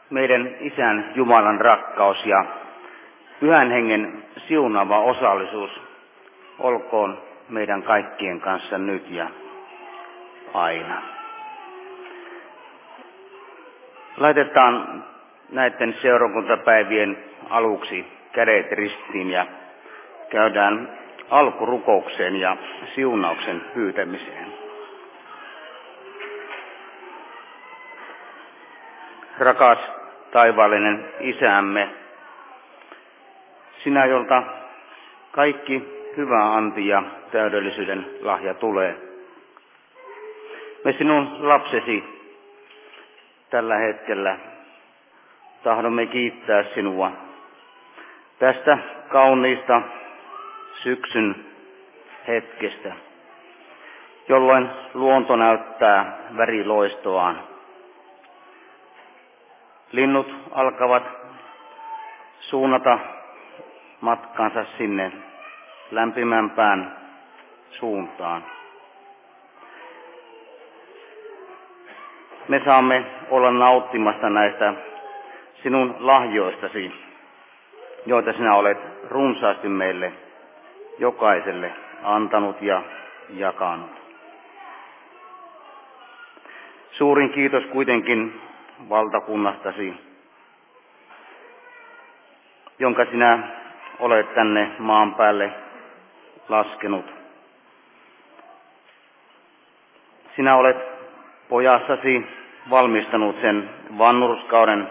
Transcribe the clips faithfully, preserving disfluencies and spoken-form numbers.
meidän Isän Jumalan rakkaus ja Pyhän Hengen siunaava osallisuus olkoon meidän kaikkien kanssa nyt ja aina. Laitetaan näiden seurakuntapäivien aluksi kädet ristiin ja käydään alkurukoukseen ja siunauksen pyytämiseen. Rakas taivaallinen Isämme, sinä, jolta kaikki hyvä anti ja täydellisyyden lahja tulee. Me sinun lapsesi tällä hetkellä tahdomme kiittää sinua tästä kauniista syksyn hetkestä, jolloin luonto näyttää väriloistoaan. Linnut alkavat suunnata matkansa sinne lämpimämpään suuntaan. Me saamme olla nauttimassa näistä sinun lahjoistasi, joita sinä olet runsaasti meille jokaiselle antanut ja jakanut. Suurin kiitos kuitenkin valtakunnastasi, jonka sinä olet tänne maan päälle laskenut. Sinä olet pojassasi valmistanut sen vanhurskauden,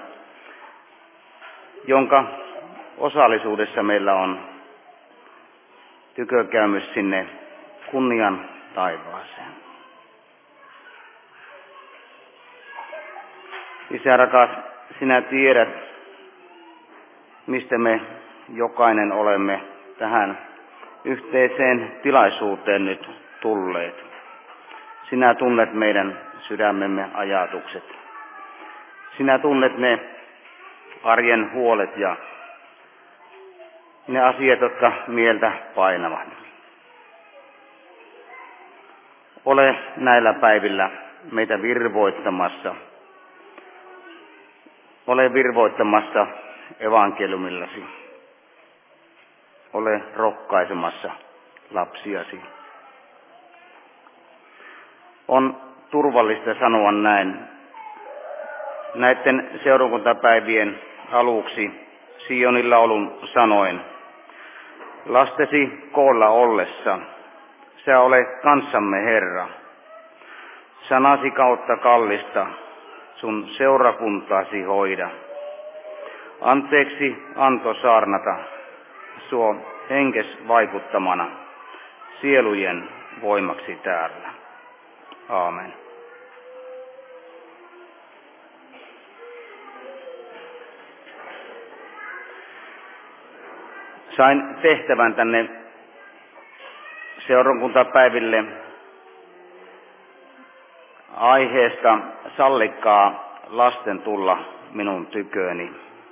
jonka osallisuudessa meillä on tykökäymys sinne kunnian taivaaseen. Isä rakas, sinä tiedät, mistä me jokainen olemme tähän yhteiseen tilaisuuteen nyt tulleet. Sinä tunnet meidän sydämemme ajatukset. Sinä tunnet ne arjen huolet ja ne asiat, jotka mieltä painavat. Ole näillä päivillä meitä virvoittamassa. Ole virvoittamassa evankeliumillasi. Ole rohkaisemassa lapsiasi. On turvallista sanoa näin näiden seurakuntapäivien aluksi Sionilla olun sanoin. Lastesi koolla ollessa, sä ole kanssamme Herra. Sanasi kautta kallista, sun seurakuntaasi hoida. Anteeksi anto saarnata, suo henkes vaikuttamana, sielujen voimaksi täällä. Aamen. Sain tehtävän tänne seurakuntapäiville aiheesta sallikaa lasten tulla minun tyköni.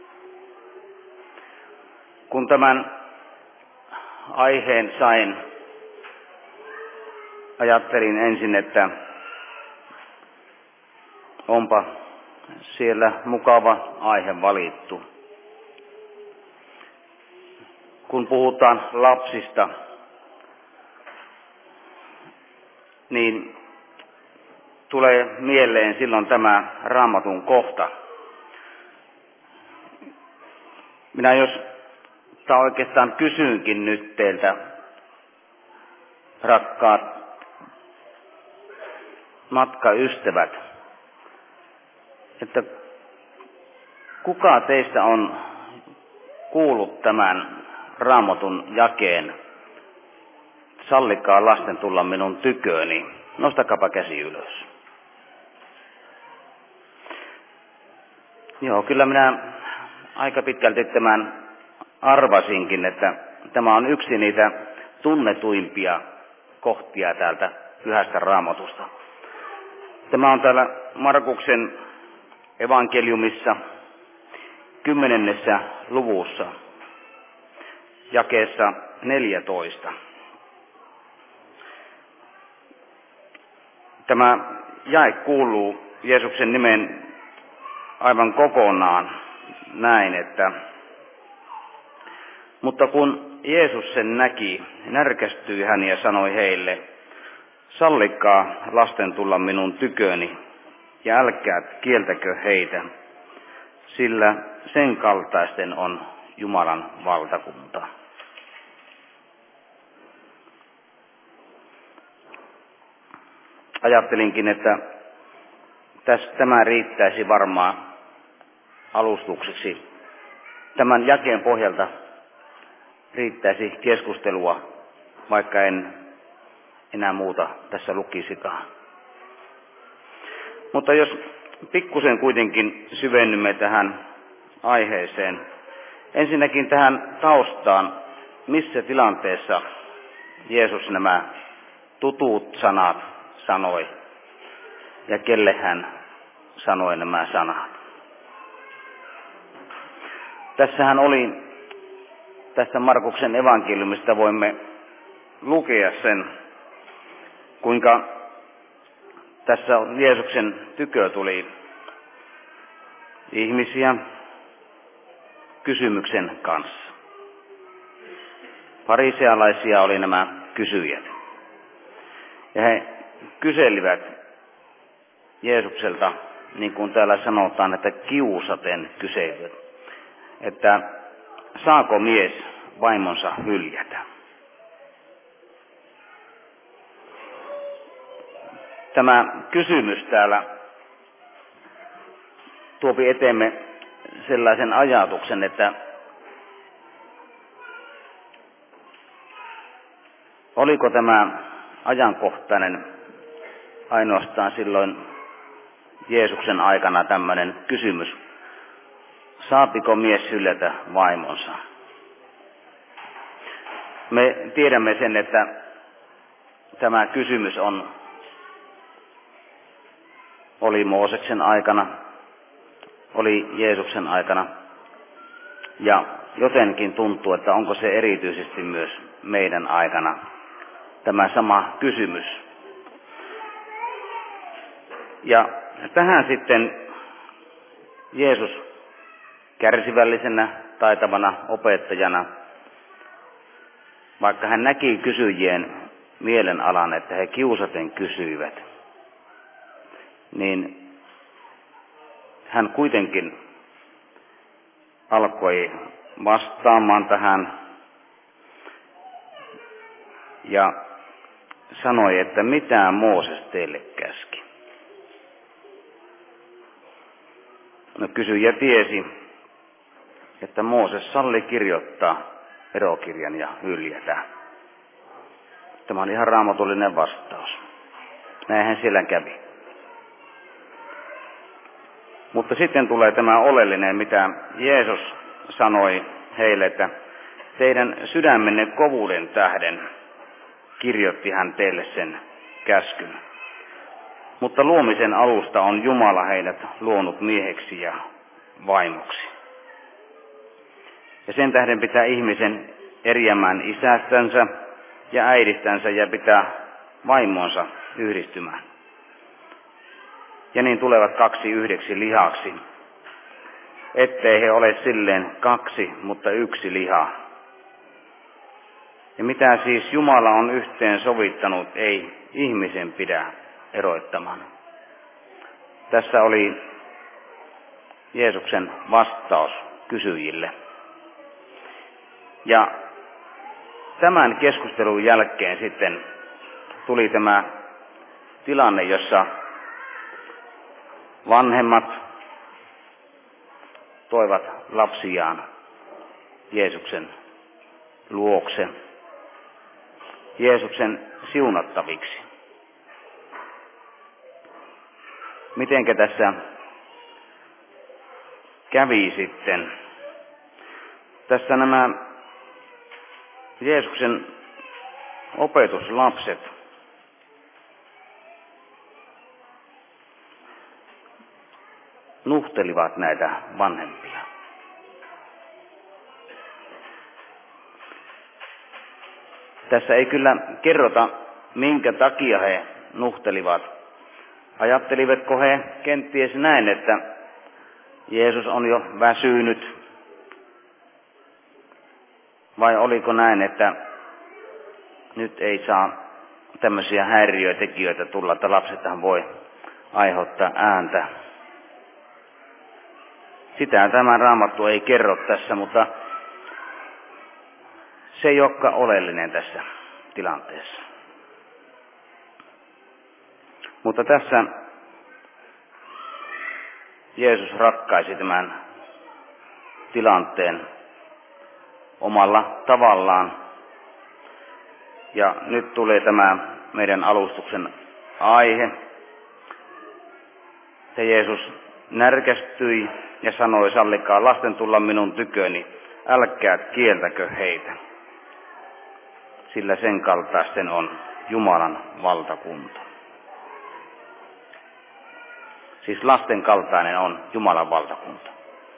Kun tämän aiheen sain, ajattelin ensin, että onpa siellä mukava aihe valittu. Kun puhutaan lapsista, niin tulee mieleen silloin tämä Raamatun kohta. Minä jos, tai oikeastaan kysynkin nyt teiltä, rakkaat matkaystävät, että kuka teistä on kuullut tämän Raamatun jakeen, sallikaa lasten tulla minun tyköni. Nostakaapa käsi ylös. Joo, kyllä minä aika pitkälti tämän arvasinkin, että tämä on yksi niitä tunnetuimpia kohtia täältä Pyhästä Raamatusta. Tämä on täällä Markuksen evankeliumissa kymmenennessä luvussa, jakeessa neljätoista. Tämä jae kuuluu Jeesuksen nimen aivan kokonaan näin, että mutta kun Jeesus sen näki, närkästyi hän ja sanoi heille, sallikaa lasten tulla minun tyköni ja älkää kieltäkö heitä, sillä sen kaltaisten on Jumalan valtakunta. Ajattelinkin, että täs, tämä riittäisi varmaan alustukseksi. Tämän jakeen pohjalta riittäisi keskustelua, vaikka en enää muuta tässä lukisikaan. Mutta jos pikkusen kuitenkin syvennymme tähän aiheeseen, ensinnäkin tähän taustaan, missä tilanteessa Jeesus nämä tutut sanat sanoi ja kelle hän sanoi nämä sanat. Tässähän oli, tästä Markuksen evankeliumista voimme lukea sen, kuinka tässä Jeesuksen tykö tuli ihmisiä kysymyksen kanssa. Farisealaisia oli nämä kysyjät. Ja he kyselivät Jeesukselta, niin kuin täällä sanotaan, että kiusaten kyselivät, että saako mies vaimonsa hyljätä. Tämä kysymys täällä tuopi eteemme sellaisen ajatuksen, että oliko tämä ajankohtainen ainoastaan silloin Jeesuksen aikana tämmöinen kysymys, saapiko mies hyljätä vaimonsa? Me tiedämme sen, että tämä kysymys on oli Mooseksen aikana, oli Jeesuksen aikana, ja jotenkin tuntuu, että onko se erityisesti myös meidän aikana tämä sama kysymys. Ja tähän sitten Jeesus kärsivällisenä, taitavana opettajana, vaikka hän näki kysyjien mielenalan, että he kiusaten kysyivät, niin hän kuitenkin alkoi vastaamaan tähän ja sanoi, että mitä Mooses teille käski. No kysyjä tiesi, että Mooses salli kirjoittaa verokirjan ja hyljätä. Tämä on ihan raamatullinen vastaus. Näinhän siellä kävi. Mutta sitten tulee tämä oleellinen, mitä Jeesus sanoi heille, että teidän sydämenne kovuuden tähden kirjoitti hän teille sen käskyn. Mutta luomisen alusta on Jumala heidät luonut mieheksi ja vaimoksi. Ja sen tähden pitää ihmisen eriämään isästänsä ja äidistänsä ja pitää vaimonsa yhdistymään. Ja niin tulevat kaksi yhdeksi lihaksi, ettei he ole silleen kaksi, mutta yksi liha. Ja mitä siis Jumala on yhteen sovittanut, ei ihmisen pidä eroittamaan. Tässä oli Jeesuksen vastaus kysyjille. Ja tämän keskustelun jälkeen sitten tuli tämä tilanne, jossa vanhemmat toivat lapsiaan Jeesuksen luokse, Jeesuksen siunattaviksi. Mitenkä tässä kävi sitten? Tässä nämä Jeesuksen opetuslapset nuhtelivat näitä vanhempia. Tässä ei kyllä kerrota, minkä takia he nuhtelivat. Ajattelivatko he kenties näin, että Jeesus on jo väsynyt? Vai oliko näin, että nyt ei saa tämmöisiä häiriötekijöitä tulla, että lapsethan voi aiheuttaa ääntä? Sitä tämä Raamattu ei kerro tässä, mutta se ei olekaan oleellinen tässä tilanteessa. Mutta tässä Jeesus ratkaisi tämän tilanteen omalla tavallaan. Ja nyt tulee tämä meidän alustuksen aihe. Ja Jeesus närkästyi ja sanoi, sallikaa lasten tulla minun tyköni, älkää kieltäkö heitä, sillä sen kaltaisten on Jumalan valtakunta. Siis lasten kaltainen on Jumalan valtakunta.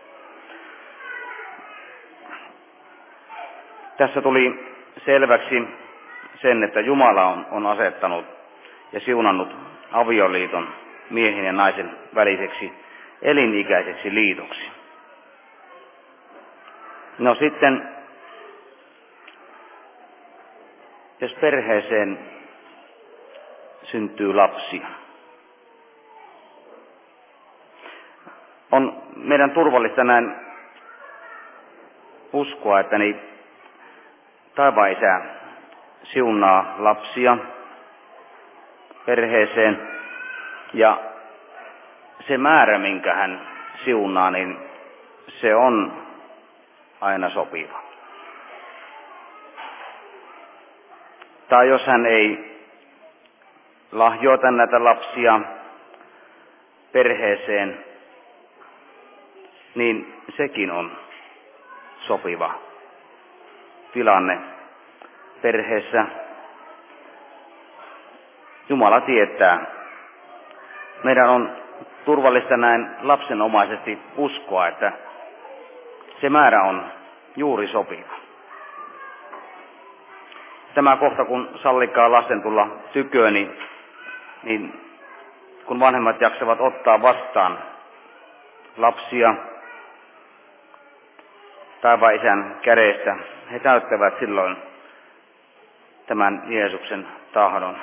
Tässä tuli selväksi sen, että Jumala on, on asettanut ja siunannut avioliiton miehen ja naisen väliseksi elinikäiseksi liitoksi. No sitten, jos perheeseen syntyy lapsia, on meidän turvallista näin uskoa, että niin taivaan Isä siunaa lapsia perheeseen, ja se määrä, minkä hän siunaa, niin se on aina sopiva. Tai jos hän ei lahjoita näitä lapsia perheeseen, niin sekin on sopiva tilanne perheessä. Jumala tietää. Meidän on turvallista näin lapsenomaisesti uskoa, että se määrä on juuri sopiva. Tämä kohta, kun sallikaa lasten tulla tyköni, niin kun vanhemmat jaksavat ottaa vastaan lapsia taivaan Isän kädestä, he täyttävät silloin tämän Jeesuksen tahdon.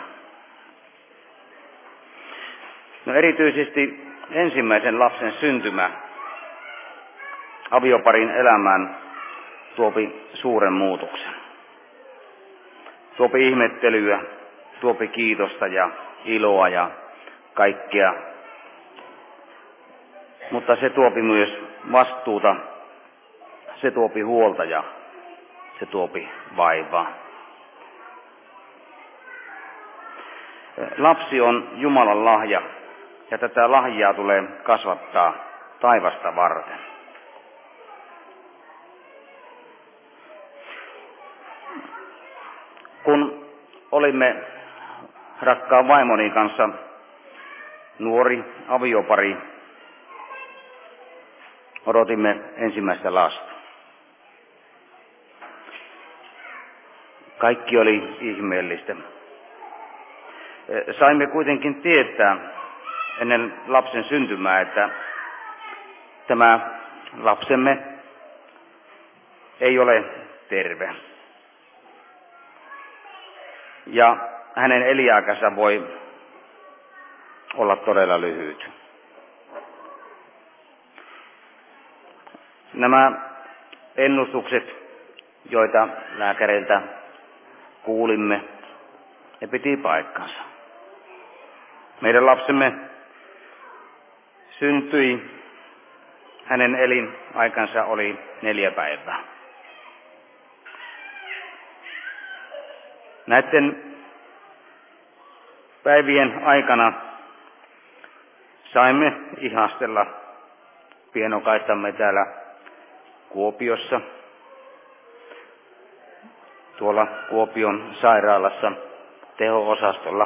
No erityisesti ensimmäisen lapsen syntymä avioparin elämään tuopi suuren muutoksen. Tuopi ihmettelyä, tuopi kiitosta ja iloa ja kaikkea. Mutta se tuopi myös vastuuta, se tuopi huolta ja se tuopi vaivaa. Lapsi on Jumalan lahja, ja tätä lahjaa tulee kasvattaa taivasta varten. Kun olimme rakkaan vaimoni kanssa nuori aviopari, odotimme ensimmäistä lasta. Kaikki oli ihmeellistä. Saimme kuitenkin tietää ennen lapsen syntymää, että tämä lapsemme ei ole terve. Ja hänen elinikänsä voi olla todella lyhyt. Nämä ennustukset, joita lääkäreiltä kuulimme, ne piti paikkansa. Meidän lapsemme syntyi, hänen elinaikansa oli neljä päivää. Näiden päivien aikana saimme ihastella pienokaistamme täällä Kuopiossa, tuolla Kuopion sairaalassa teho-osastolla.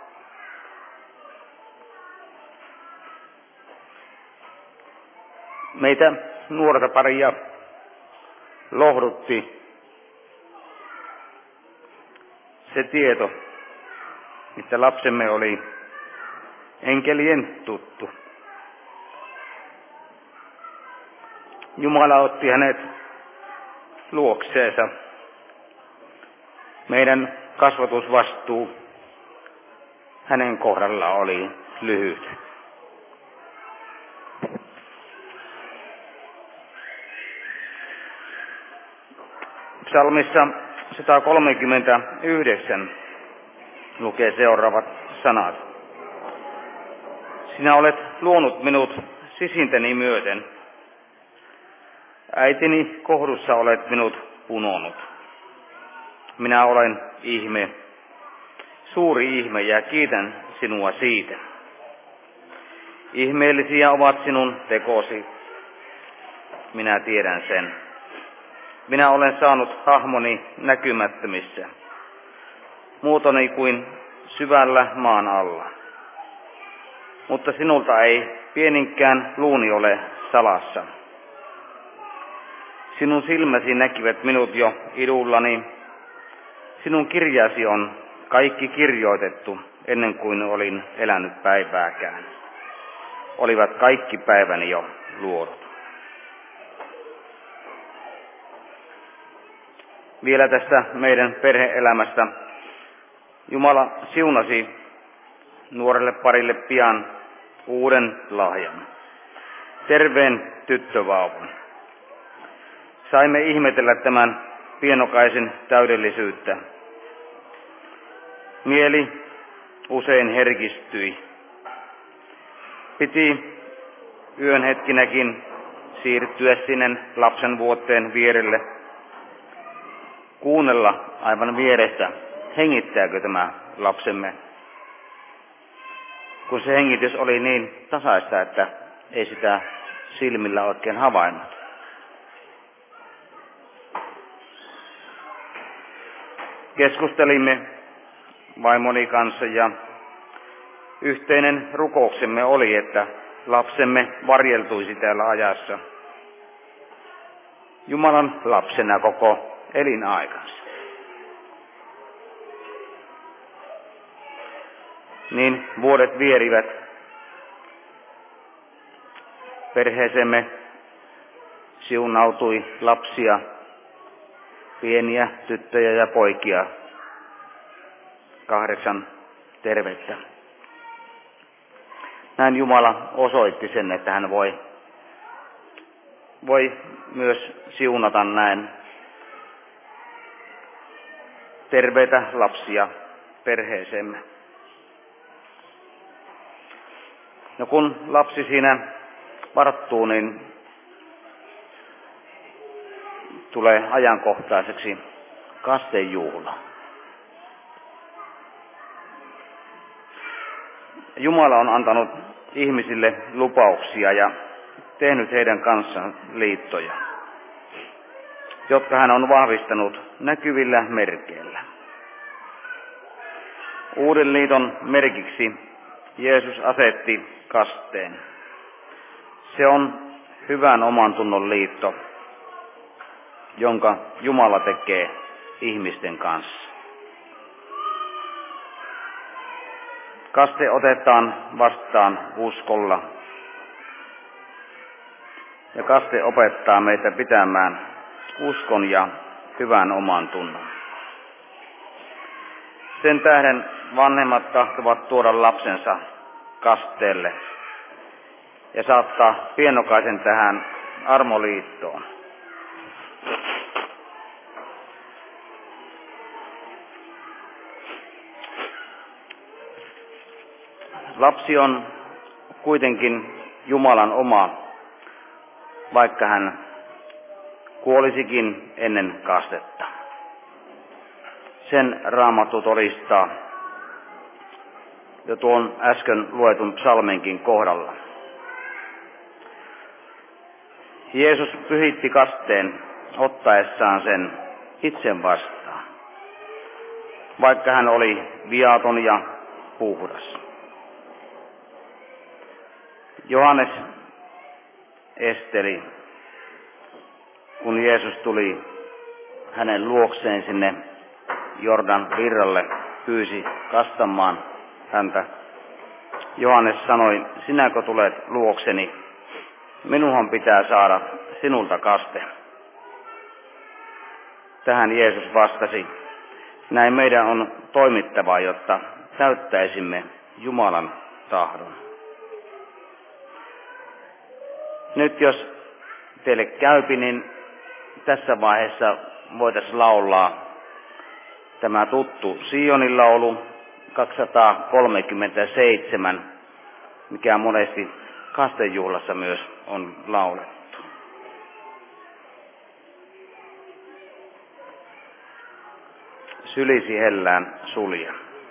Meitä nuorta paria lohdutti se tieto, että lapsemme oli enkelien tuttu. Jumala otti hänet luokseensa. Meidän kasvatusvastuu hänen kohdalla oli lyhyt. Psalmissa sata kolmekymmentäyhdeksän lukee seuraavat sanat. Sinä olet luonut minut sisintäni myöten. Äitini kohdussa olet minut punonut. Minä olen ihme, suuri ihme, ja kiitän sinua siitä. Ihmeellisiä ovat sinun tekosi. Minä tiedän sen. Minä olen saanut hahmoni näkymättömissä, muotoni kuin syvällä maan alla. Mutta sinulta ei pieninkään luuni ole salassa. Sinun silmäsi näkivät minut jo idullani. Sinun kirjasi on kaikki kirjoitettu ennen kuin olin elänyt päivääkään. Olivat kaikki päiväni jo luodut. Vielä tästä meidän perhe-elämästä. Jumala siunasi nuorelle parille pian uuden lahjan, terveen tyttövauvan. Saimme ihmetellä tämän pienokaisen täydellisyyttä. Mieli usein herkistyi. Piti yön hetkinäkin siirtyä sinne lapsen vuotteen vierelle, kuunnella aivan vierestä, hengittääkö tämä lapsemme. Kun se hengitys oli niin tasaista, että ei sitä silmillä oikein havainnut. Keskustelimme vaimoni kanssa ja yhteinen rukouksemme oli, että lapsemme varjeltuisi täällä ajassa Jumalan lapsena koko elinaikansa. Niin vuodet vierivät. Perheeseemme siunautui lapsia, pieniä tyttöjä ja poikia, kahdeksan tervettä. Näin Jumala osoitti sen, että hän voi, voi myös siunata näin terveitä lapsia perheeseemme. No kun lapsi siinä varttuu, niin tulee ajankohtaiseksi kastejuhla. Jumala on antanut ihmisille lupauksia ja tehnyt heidän kanssaan liittoja, jotka hän on vahvistanut näkyvillä merkeillä. Uuden liiton merkiksi Jeesus asetti kasteen. Se on hyvän omantunnon liitto, jonka Jumala tekee ihmisten kanssa. Kaste otetaan vastaan uskolla. Ja kaste opettaa meitä pitämään uskon ja hyvän omantunnon. Sen tähden vanhemmat tahtovat tuoda lapsensa kasteelle ja saattaa pienokaisen tähän armoliittoon. Lapsi on kuitenkin Jumalan oma, vaikka hän kuolisikin ennen kastetta. Sen Raamattu todistaa jo tuon äsken luetun psalminkin kohdalla. Jeesus pyhitti kasteen ottaessaan sen itse vastaan, vaikka hän oli viaton ja puhdas. Johannes esteli, kun Jeesus tuli hänen luokseen sinne Jordan virralle, pyysi kastamaan häntä. Johannes sanoi, sinäkö tulet luokseni? Minunhan pitää saada sinulta kaste. Tähän Jeesus vastasi, näin meidän on toimittava, jotta täyttäisimme Jumalan tahdon. Nyt jos teille käypi, niin tässä vaiheessa voitaisiin laulaa tämä tuttu Sionin laulu kaksisataakolmekymmentäseitsemän, mikä monesti kastejuhlassa myös on laulettu. Sylisi hellään sulja.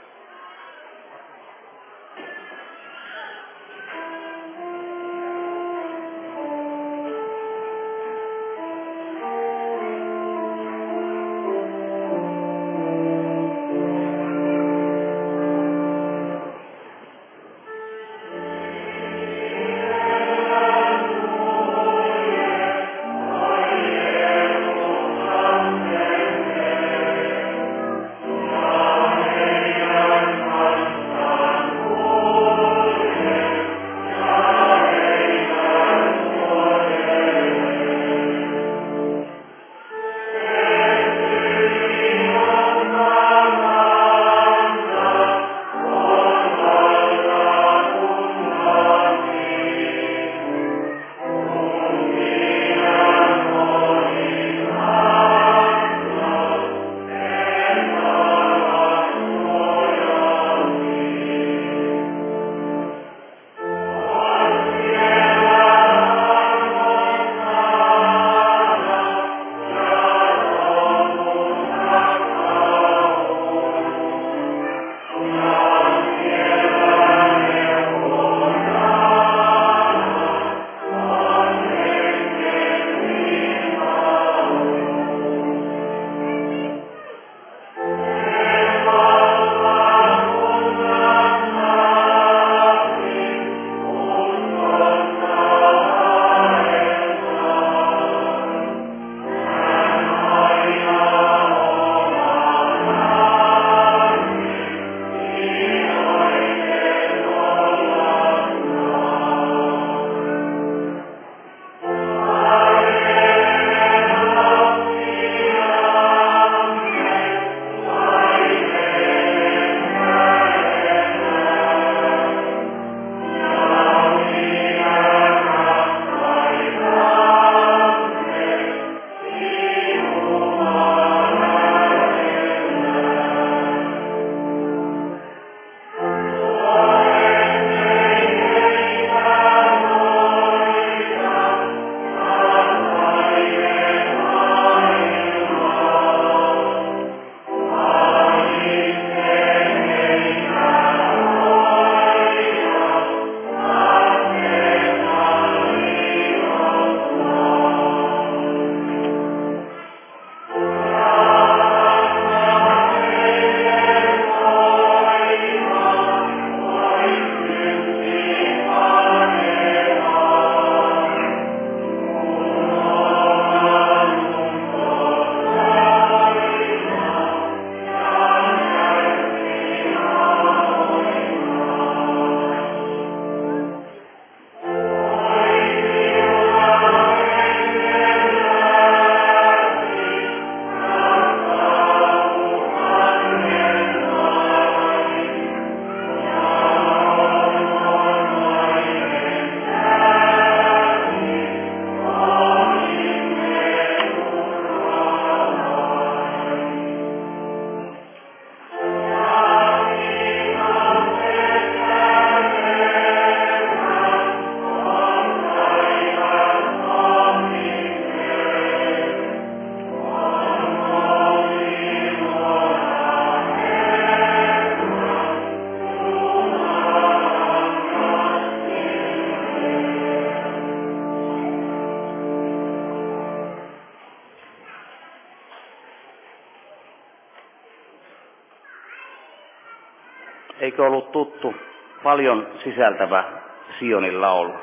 Eikö ollut tuttu, paljon sisältävä Sionin laulu?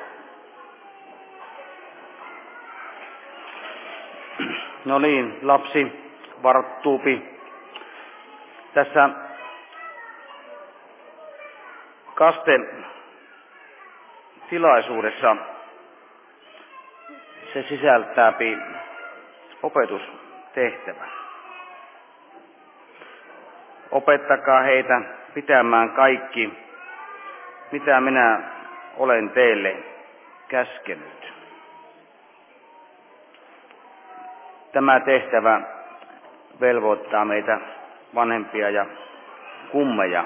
No niin, lapsi varttuupi. Tässä kasten tilaisuudessa se sisältää opetustehtävän. Opettakaa heitä pitämään kaikki, mitä minä olen teille käskenyt. Tämä tehtävä velvoittaa meitä vanhempia ja kummeja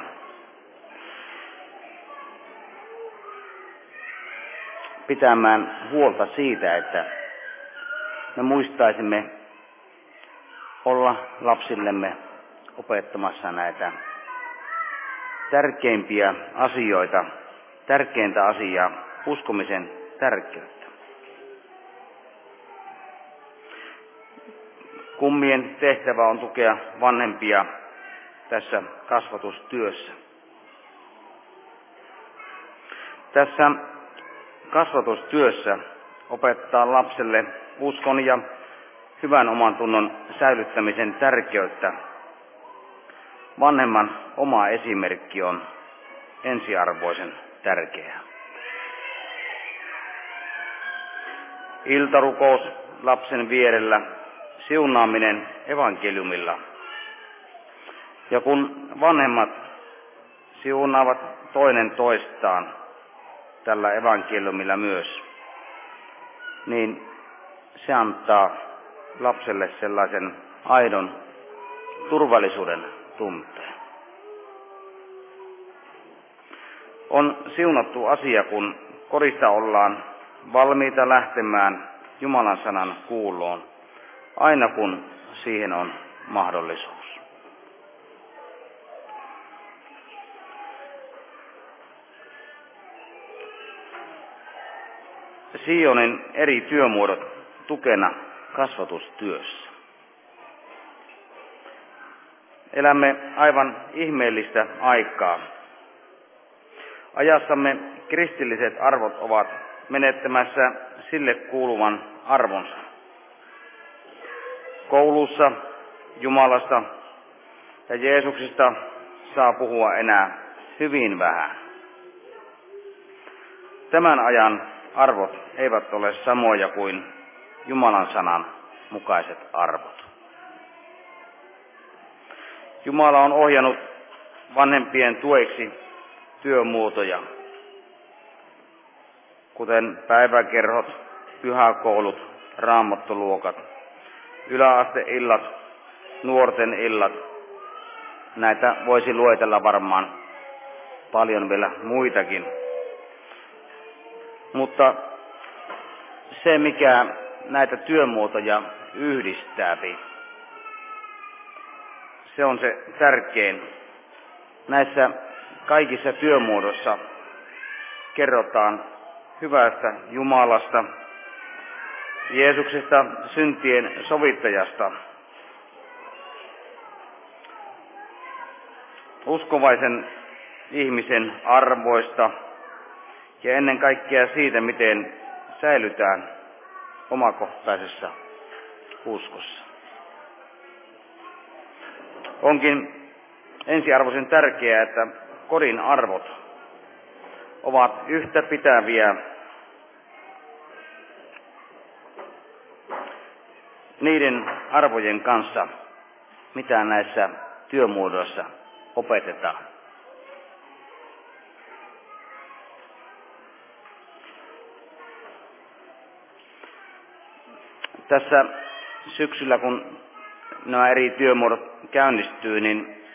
pitämään huolta siitä, että me muistaisimme olla lapsillemme opettamassa näitä tärkeimpiä asioita, tärkeintä asiaa, uskomisen tärkeyttä. Kummien tehtävä on tukea vanhempia tässä kasvatustyössä. Tässä kasvatustyössä opettaa lapselle uskon ja hyvän oman tunnon säilyttämisen tärkeyttä. Vanhemman oma esimerkki on ensiarvoisen tärkeää. Iltarukous lapsen vierellä, siunaaminen evankeliumilla. Ja kun vanhemmat siunaavat toinen toistaan tällä evankeliumilla myös, niin se antaa lapselle sellaisen aidon turvallisuuden tunteen. On siunattu asia, kun kodista ollaan valmiita lähtemään Jumalan sanan kuuloon, aina kun siihen on mahdollisuus. Sionin eri työmuodot tukena kasvatustyössä. Elämme aivan ihmeellistä aikaa. Ajassamme kristilliset arvot ovat menettämässä sille kuuluvan arvonsa. Koulussa Jumalasta ja Jeesuksesta saa puhua enää hyvin vähän. Tämän ajan arvot eivät ole samoja kuin Jumalan sanan mukaiset arvot. Jumala on ohjannut vanhempien tueksi työmuotoja, kuten päiväkerhot, pyhäkoulut, raamattoluokat, yläasteillat, nuorten illat. Näitä voisi luetella varmaan paljon vielä muitakin. Mutta se, mikä näitä työmuotoja yhdistää, se on se tärkein. Näissä kaikissa työmuodoissa kerrotaan hyvästä Jumalasta, Jeesuksesta, syntien sovittajasta, uskovaisen ihmisen arvoista ja ennen kaikkea siitä, miten säilytään omakohtaisessa uskossa. Onkin ensiarvoisen tärkeää, että kodin arvot ovat yhtä pitäviä niiden arvojen kanssa, mitä näissä työmuodoissa opetetaan. Tässä syksyllä, kun nämä eri työmuodot käynnistyy, niin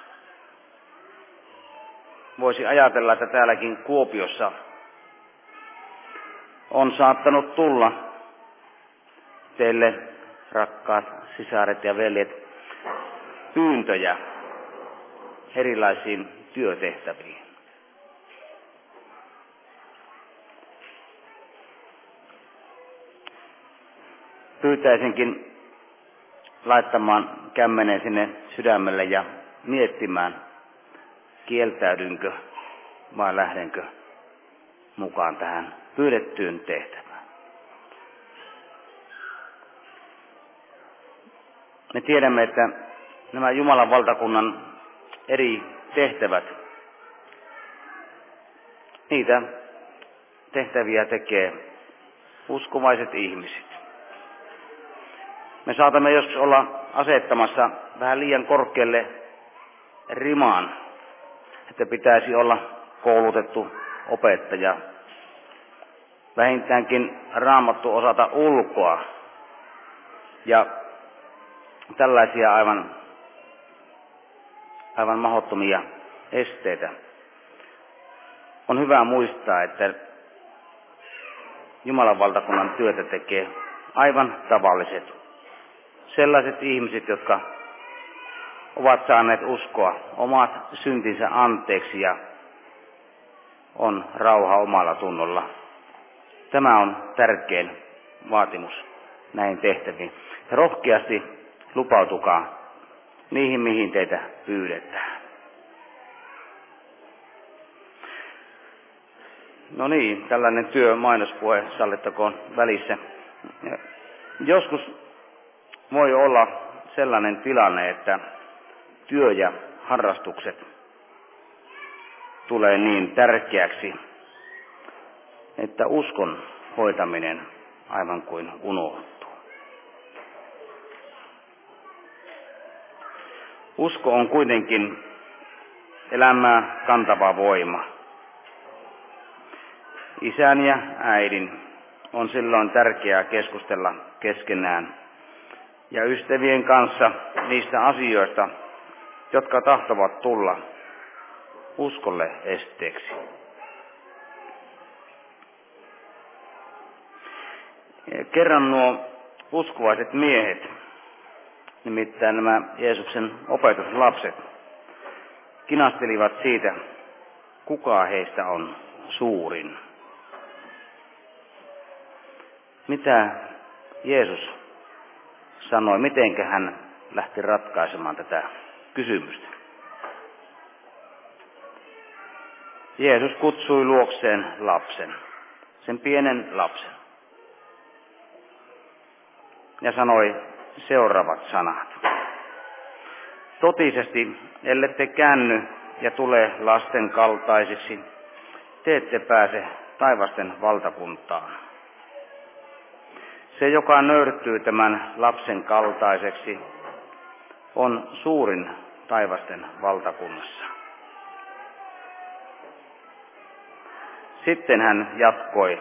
voisi ajatella, että täälläkin Kuopiossa on saattanut tulla teille, rakkaat sisaret ja veljet, pyyntöjä erilaisiin työtehtäviin. Pyytäisinkin laittamaan kämmenen sinne sydämelle ja miettimään, kieltäydynkö vai lähdenkö mukaan tähän pyydettyyn tehtävään. Me tiedämme, että nämä Jumalan valtakunnan eri tehtävät, niitä tehtäviä tekee uskovaiset ihmiset. Me saatamme joskus olla asettamassa vähän liian korkealle rimaan, että pitäisi olla koulutettu opettaja, vähintäänkin Raamattu osata ulkoa ja tällaisia aivan, aivan mahdottomia esteitä. On hyvä muistaa, että Jumalan valtakunnan työtä tekee aivan tavalliset, sellaiset ihmiset, jotka ovat saaneet uskoa omat syntinsä anteeksi ja on rauha omalla tunnolla. Tämä on tärkein vaatimus näihin tehtäviin. Rohkeasti lupautukaa niihin, mihin teitä pyydetään. No niin, tällainen työ mainospuhe sallittakoon välissä. Joskus voi olla sellainen tilanne, että työ ja harrastukset tulee niin tärkeäksi, että uskon hoitaminen aivan kuin unohtuu. Usko on kuitenkin elämää kantava voima. Isän ja äidin on silloin tärkeää keskustella keskenään ja ystävien kanssa niistä asioista, jotka tahtovat tulla uskolle esteeksi. Kerran nuo uskovaiset miehet, nimittäin nämä Jeesuksen opetuslapset, kinastelivat siitä, kuka heistä on suurin. Mitä Jeesus sanoi, mitenkä hän lähti ratkaisemaan tätä kysymystä? Jeesus kutsui luokseen lapsen, sen pienen lapsen, ja sanoi seuraavat sanat. Totisesti, ellette käänny ja tule lasten kaltaisiksi, te ette pääse taivasten valtakuntaan. Se, joka nöyrtyy tämän lapsen kaltaiseksi, on suurin taivasten valtakunnassa. Sitten hän jatkoi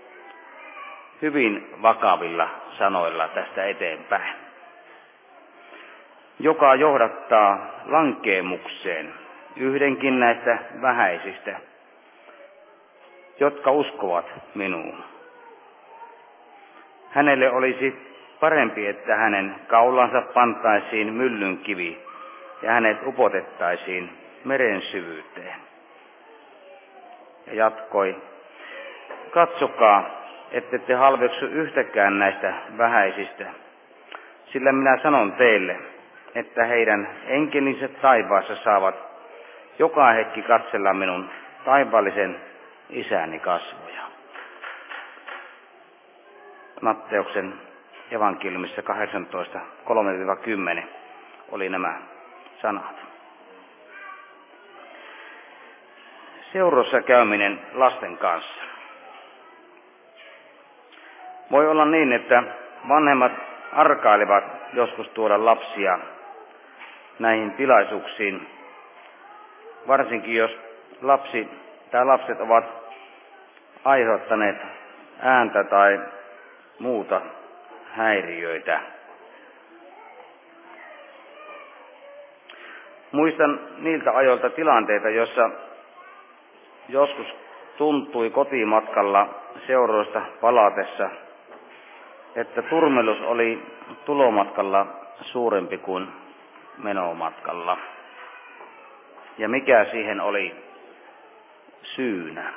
hyvin vakavilla sanoilla tästä eteenpäin. Joka johdattaa lankeemukseen yhdenkin näistä vähäisistä, jotka uskovat minuun. Hänelle olisi parempi, että hänen kaulansa pantaisiin myllyn kivi ja hänet upotettaisiin meren syvyyteen. Ja jatkoi, katsokaa, ette te halveksu yhtäkään näistä vähäisistä, sillä minä sanon teille, että heidän enkelinsä taivaassa saavat joka hetki katsella minun taivaallisen isäni kasvoja. Matteuksen evankeliumissa kahdeksantoista kolme kymmenen oli nämä sanat. Seurossa käyminen lasten kanssa. Voi olla niin, että vanhemmat arkailevat joskus tuoda lapsia näihin tilaisuuksiin, varsinkin jos lapsi tai lapset ovat aiheuttaneet ääntä tai muuta häiriöitä. Muistan niiltä ajoilta tilanteita, joissa joskus tuntui kotimatkalla seuroista palatessa, että turmelus oli tulomatkalla suurempi kuin menomatkalla. Ja mikä siihen oli syynä?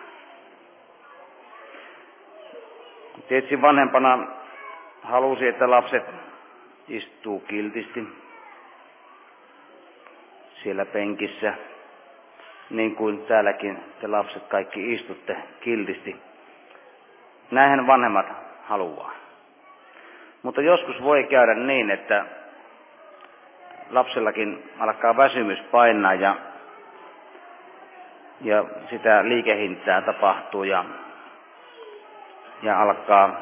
Tietysti vanhempana halusi, että lapset istuu kiltisti siellä penkissä, niin kuin täälläkin te lapset kaikki istutte kiltisti. Näinhän vanhemmat haluaa. Mutta joskus voi käydä niin, että lapsellakin alkaa väsymys painaa ja, ja sitä liikehintää tapahtuu ja ja alkaa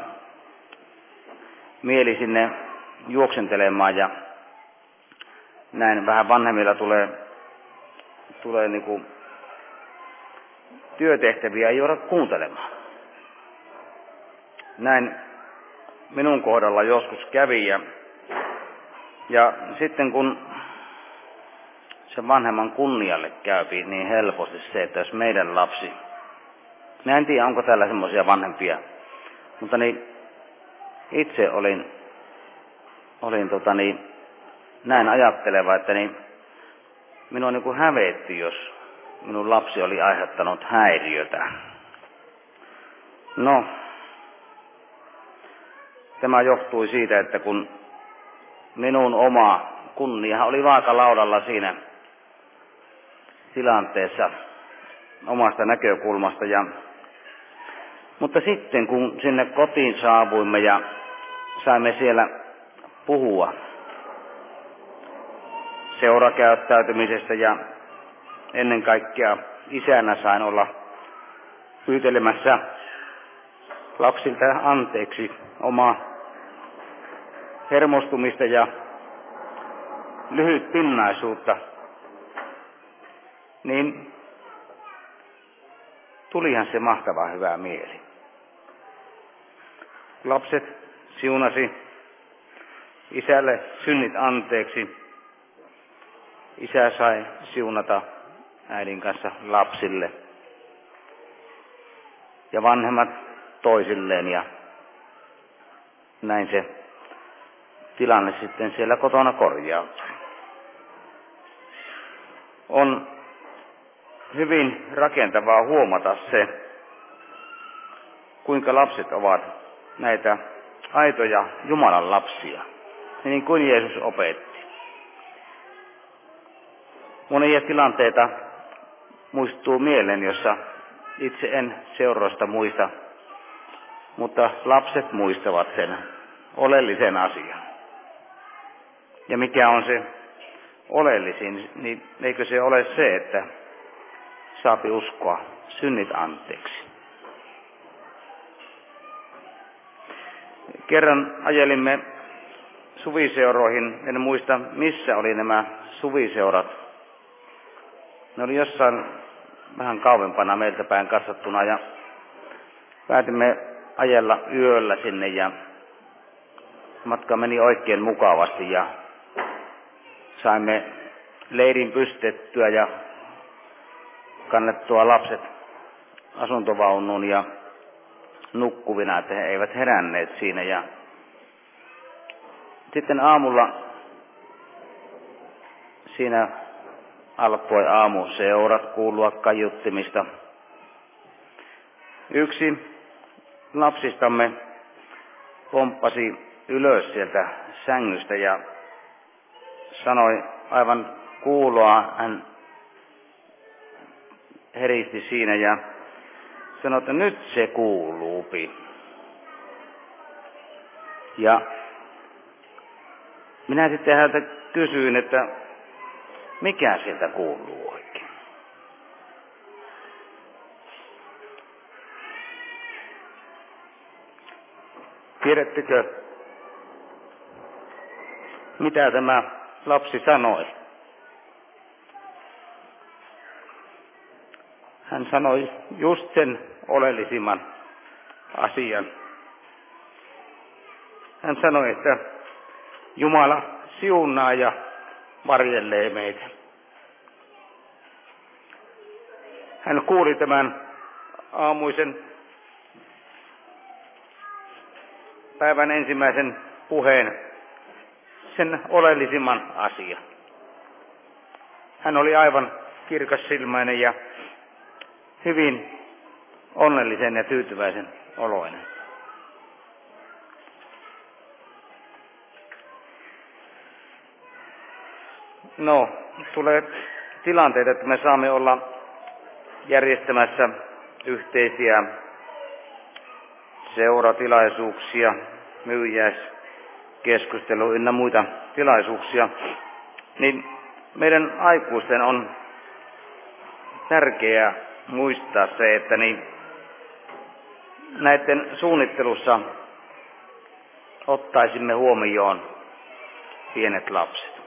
mieli sinne juoksentelemaan ja näin vähän vanhemmilla tulee, tulee niin kuin työtehtäviä ei jouda kuuntelemaan. Näin minun kohdalla joskus kävi ja, ja sitten kun se vanhemman kunnialle käypi niin helposti se, että jos meidän lapsi, minä en tiedä onko täällä semmoisia vanhempia, mutta niin itse olin, olin tota niin, näin ajatteleva, että niin minua niin kuin hävetti, jos minun lapsi oli aiheuttanut häiriötä. No, tämä johtui siitä, että kun minun oma kunnia oli vaakalaudalla siinä tilanteessa omasta näkökulmasta. Ja, mutta sitten kun sinne kotiin saavuimme ja saimme siellä puhua seurakäyttäytymisestä ja ennen kaikkea isänä sain olla pyytelemässä lapsilta anteeksi omaa hermostumista ja lyhytpinnaisuutta, niin tulihan se mahtava hyvä mieli. Lapset siunasi isälle synnit anteeksi. Isä sai siunata äidin kanssa lapsille ja vanhemmat toisilleen ja näin se tilanne sitten siellä kotona korjautui. On hyvin rakentavaa huomata se, kuinka lapset ovat näitä aitoja Jumalan lapsia, niin kuin Jeesus opetti. Monia tilanteita muistuu mieleen, jossa itse en seuroista muista, mutta lapset muistavat sen oleellisen asian. Ja mikä on se oleellisin, niin eikö se ole se, että saapi uskoa synnit anteeksi. Kerran ajelimme suviseuroihin, en muista missä oli nämä suviseurat. Ne oli jossain vähän kauempana meiltä päin katsottuna ja päätimme ajella yöllä sinne ja matka meni oikein mukavasti ja saimme leirin pystettyä ja kannettua lapset asuntovaunuun ja nukkuvina, että he eivät heränneet siinä. Ja sitten aamulla siinä alkoi aamuseurat kuulua kaiuttimista. Yksi lapsistamme pomppasi ylös sieltä sängystä ja sanoi aivan kuuloa, hän heristi siinä ja sanoi, että nyt se kuuluupi. Ja minä sitten häneltä kysyin, että mikä sieltä kuuluu oikein. Tiedättekö, mitä tämä lapsi sanoi? Hän sanoi just sen oleellisimman asian. Hän sanoi, että Jumala siunaa ja varjelee meitä. Hän kuuli tämän aamuisen päivän ensimmäisen puheen, sen oleellisimman asian. Hän oli aivan kirkassilmäinen ja hyvin onnellisen ja tyytyväisen oloinen. No, tulee tilanteita, että me saamme olla järjestämässä yhteisiä seuratilaisuuksia, myyjäiskeskustelu ynnä muita tilaisuuksia, niin meidän aikuisten on tärkeää muistaa se, että niin näiden suunnittelussa ottaisimme huomioon pienet lapset.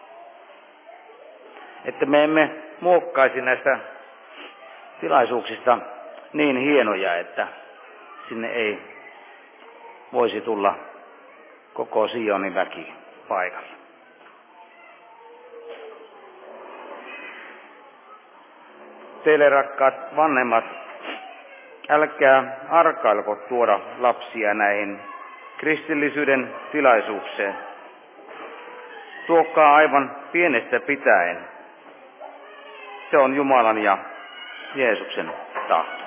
Että me emme muokkaisi näistä tilaisuuksista niin hienoja, että sinne ei voisi tulla koko Sionin väki paikalle. Teille rakkaat vanhemmat, älkää arkailko tuoda lapsia näihin kristillisyyden tilaisuukseen. Tuokaa aivan pienestä pitäen. Se on Jumalan ja Jeesuksen tahto.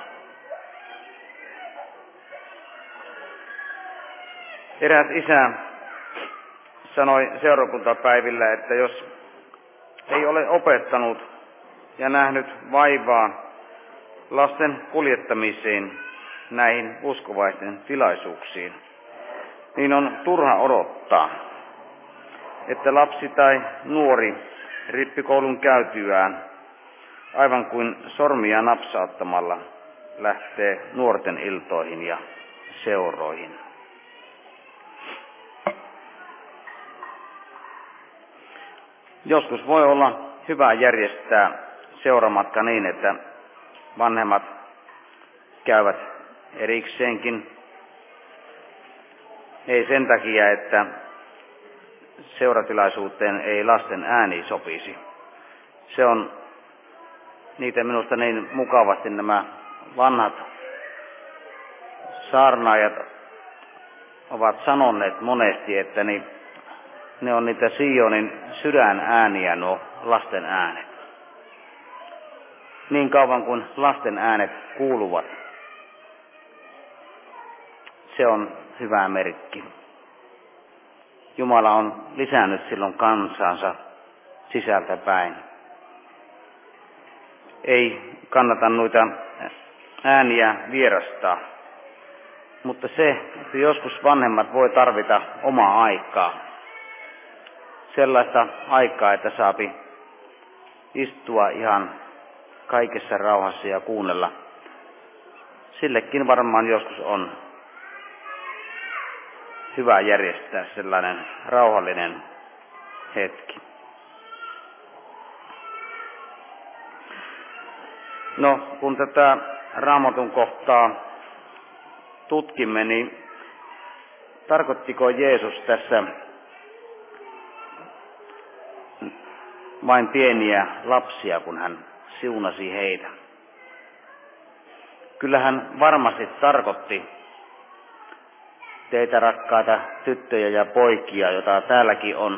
Eräs isä sanoi seurakuntapäivillä, että jos ei ole opettanut ja nähnyt vaivaa lasten kuljettamiseen näihin uskovaisten tilaisuuksiin, niin on turha odottaa, että lapsi tai nuori rippikoulun käytyään aivan kuin sormia napsauttamalla lähtee nuorten iltoihin ja seuroihin. Joskus voi olla hyvä järjestää seuramatka niin, että vanhemmat käyvät erikseenkin. Ei sen takia, että seuratilaisuuteen ei lasten ääni sopisi. Se on niitä minusta niin mukavasti nämä vanhat saarnaajat ovat sanoneet monesti, että niin ne on niitä Sionin sydän ääniä, nuo lasten äänet. Niin kauan kuin lasten äänet kuuluvat, se on hyvä merkki. Jumala on lisännyt silloin kansansa sisältä päin. Ei kannata noita ääniä vierastaa, mutta se, että joskus vanhemmat voi tarvita omaa aikaa. Sellaista aikaa, että saapi istua ihan kaikessa rauhassa ja kuunnella. Sillekin varmaan joskus on hyvä järjestää sellainen rauhallinen hetki. No, kun tätä Raamatun kohtaa tutkimme, niin tarkoittiko Jeesus tässä vain pieniä lapsia, kun hän siunasi heitä? Kyllä hän varmasti tarkoitti teitä rakkaita tyttöjä ja poikia, joita täälläkin on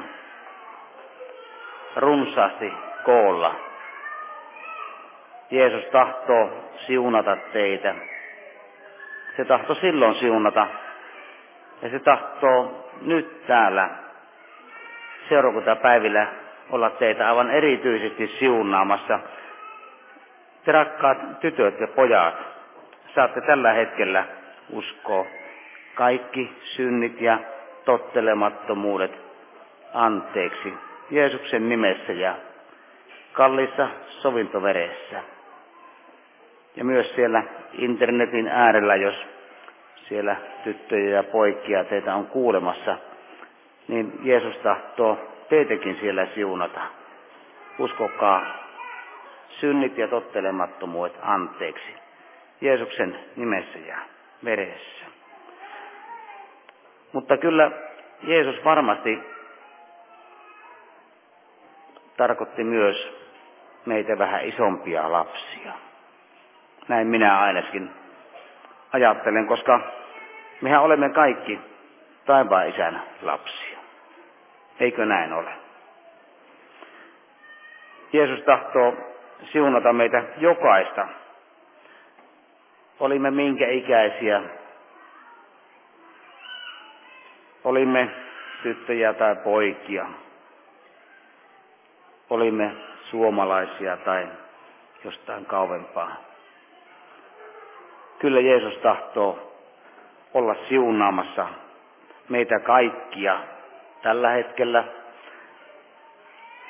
runsaasti koolla. Jeesus tahtoo siunata teitä. Se tahtoi silloin siunata. Ja se tahtoo nyt täällä seurakuntapäivillä olla teitä aivan erityisesti siunaamassa. Te rakkaat tytöt ja pojat, saatte tällä hetkellä uskoa kaikki synnit ja tottelemattomuudet anteeksi Jeesuksen nimessä ja kalliissa sovintoveressä. Ja myös siellä internetin äärellä, jos siellä tyttöjä ja poikia teitä on kuulemassa, niin Jeesus tahtoo teitäkin siellä siunata. Uskokaa synnit ja tottelemattomuudet anteeksi Jeesuksen nimessä ja veressä. Mutta kyllä Jeesus varmasti tarkoitti myös meitä vähän isompia lapsia. Näin minä ainakin ajattelen, koska mehän olemme kaikki taivaan isän lapsia. Eikö näin ole? Jeesus tahtoo siunata meitä jokaista. Olimme minkä ikäisiä, olimme tyttöjä tai poikia, olimme suomalaisia tai jostain kauempaa. Kyllä Jeesus tahtoo olla siunaamassa meitä kaikkia tällä hetkellä.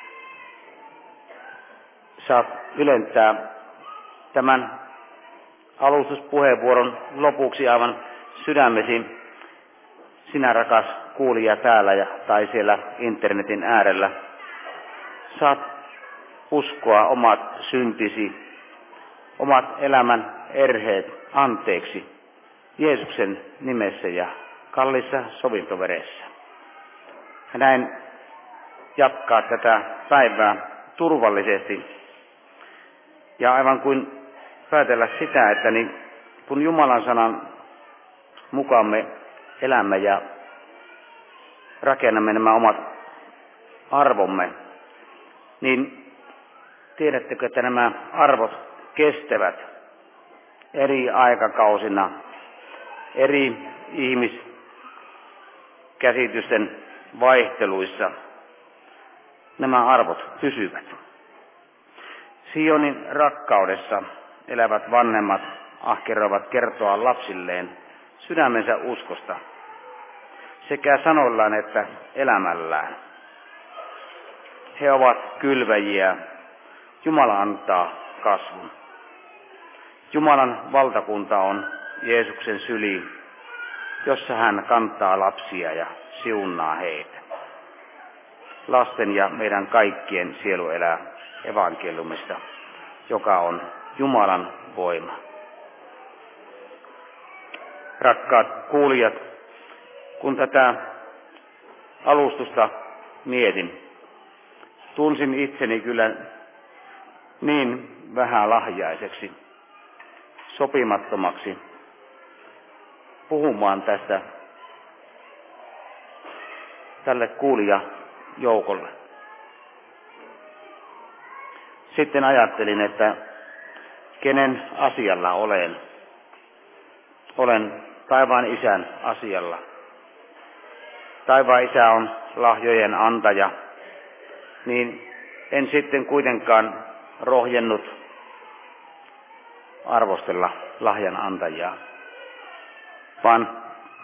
Saat ylentää tämän alustuspuheenvuoron lopuksi aivan sydämesi, sinä rakas kuulija täällä ja, tai siellä internetin äärellä, saat uskoa omat syntisi, omat elämän erheet anteeksi Jeesuksen nimessä ja kallissa sovintoveressä. Ja näin jatkaa tätä päivää turvallisesti ja aivan kuin päätellä sitä, että niin, kun Jumalan sanan mukaan me elämme ja rakennamme nämä omat arvomme, niin tiedättekö, että nämä arvot kestävät eri aikakausina, eri ihmiskäsitysten vaihteluissa. Nämä arvot pysyvät. Sionin rakkaudessa elävät vanhemmat ahkeroivat kertoa lapsilleen sydämensä uskosta sekä sanoillaan että elämällään. He ovat kylväjiä. Jumala antaa kasvun. Jumalan valtakunta on Jeesuksen syli, jossa hän kantaa lapsia ja siunaa heitä. Lasten ja meidän kaikkien sielu elää evankeliumista, joka on Jumalan voima. Rakkaat kuulijat, kun tätä alustusta mietin, tunsin itseni kyllä niin vähälahjaiseksi, sopimattomaksi puhumaan tästä tälle kuulijajoukolle. Sitten ajattelin, että kenen asialla olen. Olen taivaan Isän asialla. Taivaan Isä on lahjojen antaja, niin en sitten kuitenkaan rohjennut arvostella lahjan antajaa, vaan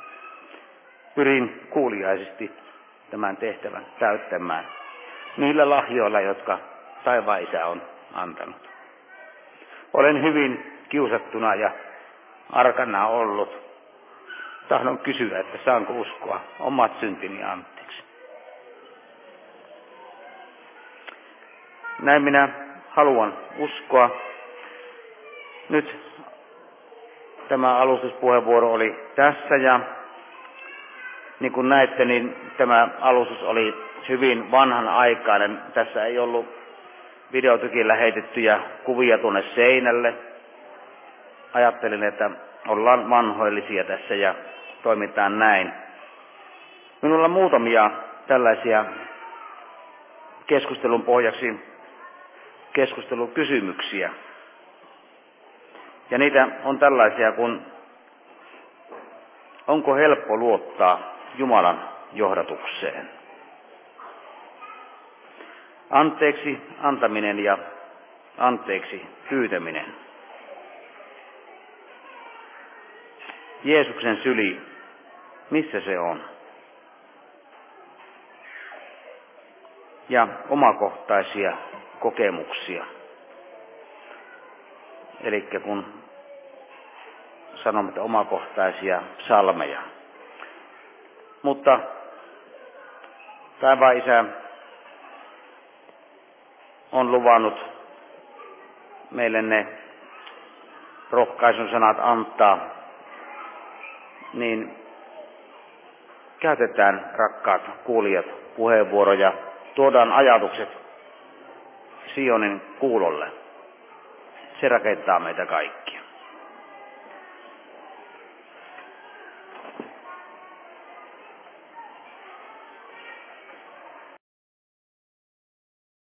pyrin kuuliaisesti tämän tehtävän täyttämään niillä lahjoilla, jotka taivaan Isä on antanut. Olen hyvin kiusattuna ja arkana ollut. Tahdon kysyä, että saanko uskoa omat syntini anteeksi. Näin minä haluan uskoa. Nyt tämä alustuspuheenvuoro oli tässä ja niin kuin näette, niin tämä alustus oli hyvin vanhanaikainen. Tässä ei ollut videotykillä heitettyjä kuvia tuonne seinälle. Ajattelin, että ollaan vanhoillisia tässä ja toimitaan näin. Minulla on muutamia tällaisia keskustelun pohjaksi keskustelukysymyksiä. Ja niitä on tällaisia kuin, onko helppo luottaa Jumalan johdatukseen? Anteeksi antaminen ja anteeksi pyytäminen. Jeesuksen syli, missä se on? Ja omakohtaisia kokemuksia. Eli kun sanomme, että omakohtaisia psalmeja. Mutta taivaan Isä on luvannut meille ne rohkaisun sanat antaa, niin käytetään, rakkaat kuulijat, puheenvuoroja, tuodaan ajatukset Sionin kuulolle. Se rakentaa meitä kaikki.